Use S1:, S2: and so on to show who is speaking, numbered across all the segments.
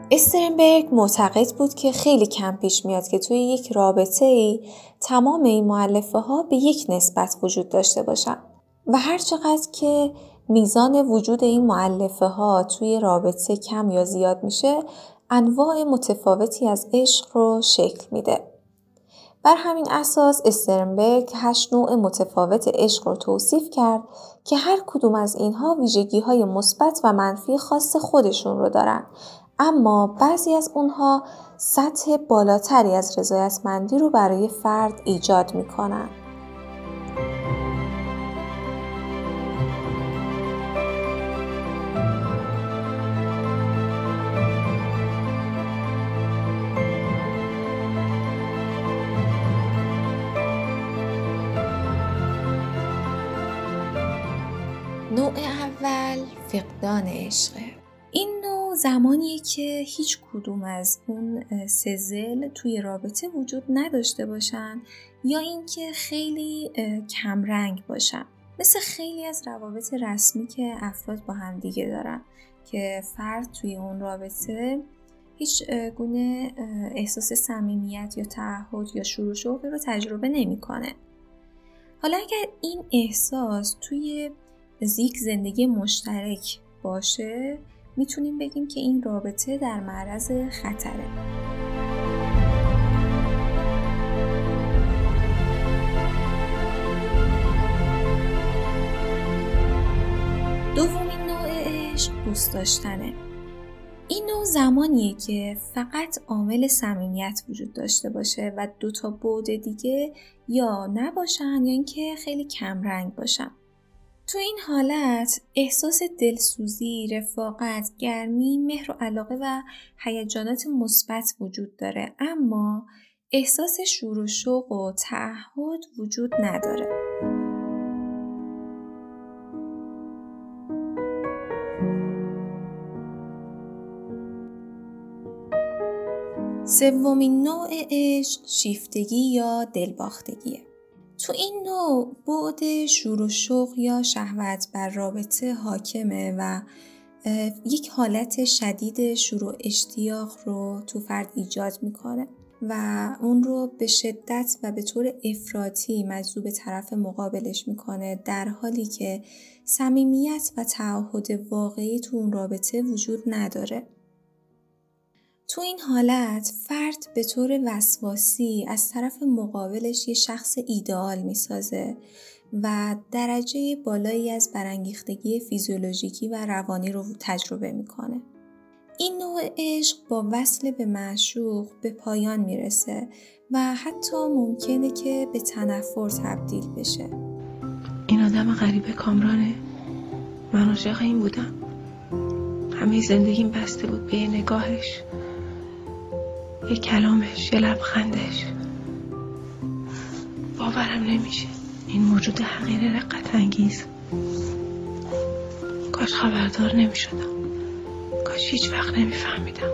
S1: استرنبرگ معتقد بود که خیلی کم پیش میاد که توی یک رابطه‌ای تمام این مؤلفه ها به یک نسبت وجود داشته باشن و هر چقدر که میزان وجود این مؤلفه ها توی رابطه کم یا زیاد میشه، انواع متفاوتی از عشق رو شکل میده. بر همین اساس استرنبرگ 8 نوع متفاوت عشق رو توصیف کرد که هر کدوم از اینها ویژگی‌های مثبت و منفی خاص خودشون رو دارن، اما بعضی از اونها سطح بالاتری از رضایتمندی رو برای فرد ایجاد میکنن. نوع اول فقدان عشقه. این نوع زمانیه که هیچ کدوم از اون سه ضلع توی رابطه وجود نداشته باشن یا اینکه خیلی کمرنگ باشن. مثل خیلی از روابط رسمی که افراد با هم دیگه دارن که فرد توی اون رابطه هیچ گونه احساس صمیمیت یا تعهد یا شروع شوقی رو تجربه نمی‌کنه. حالا اگر این احساس توی یک زندگی مشترک باشه، میتونیم بگیم که این رابطه در معرض خطره. دومین نوع عشق دوست داشتنه. این نوع زمانیه که فقط عامل صمیمیت وجود داشته باشه و 2 تا بعد دیگه یا نباشن یا اینکه خیلی کمرنگ باشن. تو این حالت احساس دلسوزی، رفاقت، گرمی، مهر و علاقه و هیجانات مثبت وجود داره، اما احساس شور و شوق و تعهد وجود نداره. سومین نوع عشق شیفتگی یا دلباختگیه. تو این نوع بعد شور و شوق یا شهوت بر رابطه حاکمه و یک حالت شدید شروع اشتیاق رو تو فرد ایجاد میکنه و اون رو به شدت و به طور افراطی مجذوب طرف مقابلش میکنه، در حالی که صمیمیت و تعهد واقعی تو اون رابطه وجود نداره. تو این حالت فرد به طور وسواسی از طرف مقابلش یه شخص ایدئال میسازه و درجه بالایی از برانگیختگی فیزیولوژیکی و روانی رو تجربه میکنه. این نوع عشق با وصل به معشوق به پایان میرسه و حتی ممکنه که به تنفر تبدیل بشه.
S2: این آدم غریبه کامرانه. من عاشق این بودم. همه زندگیم بسته بود به یه نگاهش، یه کلامش، یه لبخندش. باورم نمیشه این موجود حقیر رقت انگیز. کاش خبردار نمیشدم، کاش هیچ وقت نمیفهمیدم.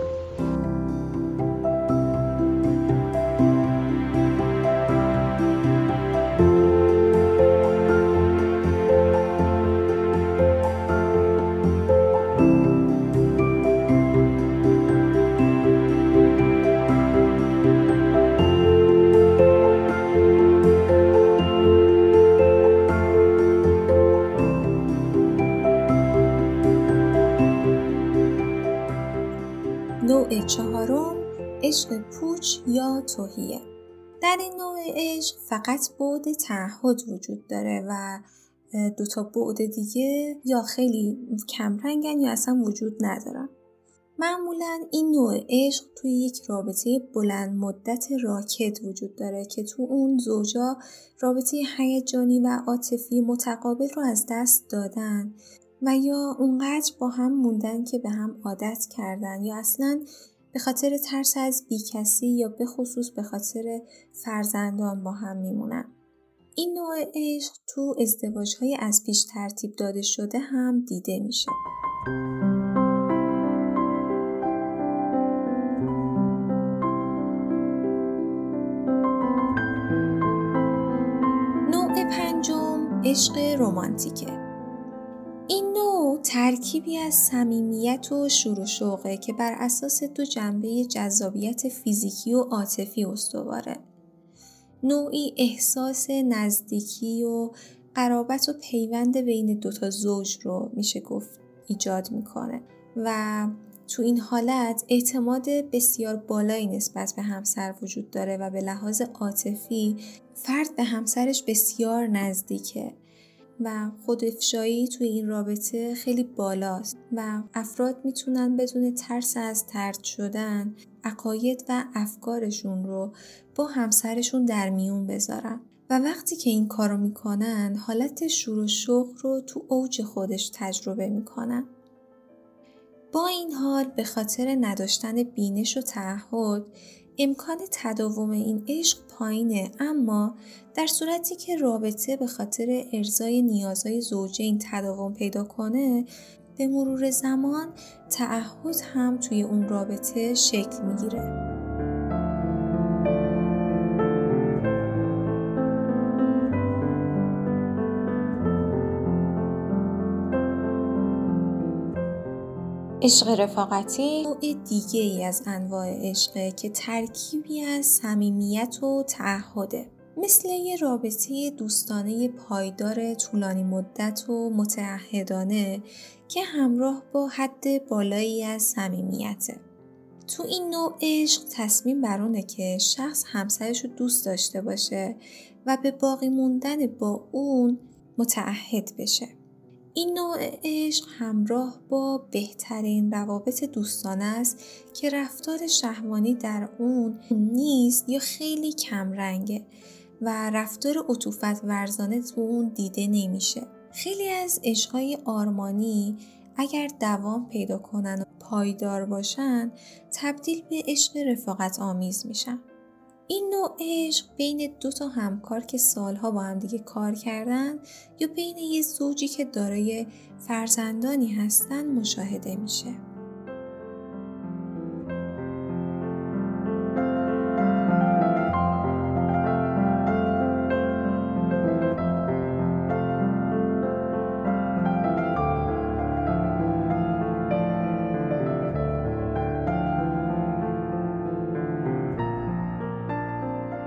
S1: نوع چهارم عشق پوچ یا تهیه. در این نوع عشق فقط بعد تعهد وجود داره و 2 تا بعد دیگه یا خیلی کمرنگن یا اصلا وجود ندارن. معمولاً این نوع عشق توی یک رابطه بلند مدت راکد وجود داره که تو اون زوجا رابطه هیجانی و عاطفی متقابل رو از دست دادن و یا اونقدر با هم موندن که به هم عادت کردن یا اصلاً به خاطر ترس از بیکسی یا به خصوص به خاطر فرزندان با هم میمونن. این نوع عشق تو ازدواج‌های از پیش ترتیب داده شده هم دیده میشه. نوع پنجم عشق رمانتیکه. این نوع ترکیبی از صمیمیت و شور و شوقه که بر اساس دو جنبه جذابیت فیزیکی و عاطفی استواره. نوعی احساس نزدیکی و قرابت و پیوند بین دوتا زوج رو میشه گفت ایجاد میکنه و تو این حالت اعتماد بسیار بالایی نسبت به همسر وجود داره و به لحاظ عاطفی فرد به همسرش بسیار نزدیکه و خودافشایی توی این رابطه خیلی بالاست و افراد میتونن بدون ترس از طرد شدن عقاید و افکارشون رو با همسرشون در میون بذارن و وقتی که این کارو میکنن حالت شور و شوق رو تو اوج خودش تجربه میکنن. با این حال به خاطر نداشتن بینش و تعهد امکان تداوم این عشق پایینه، اما در صورتی که رابطه به خاطر ارضای نیازهای زوجین تداوم پیدا کنه به مرور زمان تعهد هم توی اون رابطه شکل میگیره. عشق رفاقتی نوع دیگه ای از انواع عشقه که ترکیبی از صمیمیت و تعهده. مثل یه رابطه دوستانه پایدار طولانی مدت و متعهدانه که همراه با حد بالایی از صمیمیته. تو این نوع عشق تصمیم بر اونه که شخص همسرش رو دوست داشته باشه و به باقی موندن با اون متعهد بشه. این نوع عشق همراه با بهترین روابط دوستانه است که رفتار شهوانی در اون نیست یا خیلی کم رنگه و رفتار عطوفت ورزانه تو اون دیده نمیشه. خیلی از عشقهای آرمانی اگر دوام پیدا کنن و پایدار باشن تبدیل به عشق رفاقت آمیز میشن. این نوع عشق بین دو تا همکار که سالها با هم دیگه کار کردن یا بین یه زوجی که دارای فرزندانی هستن مشاهده میشه.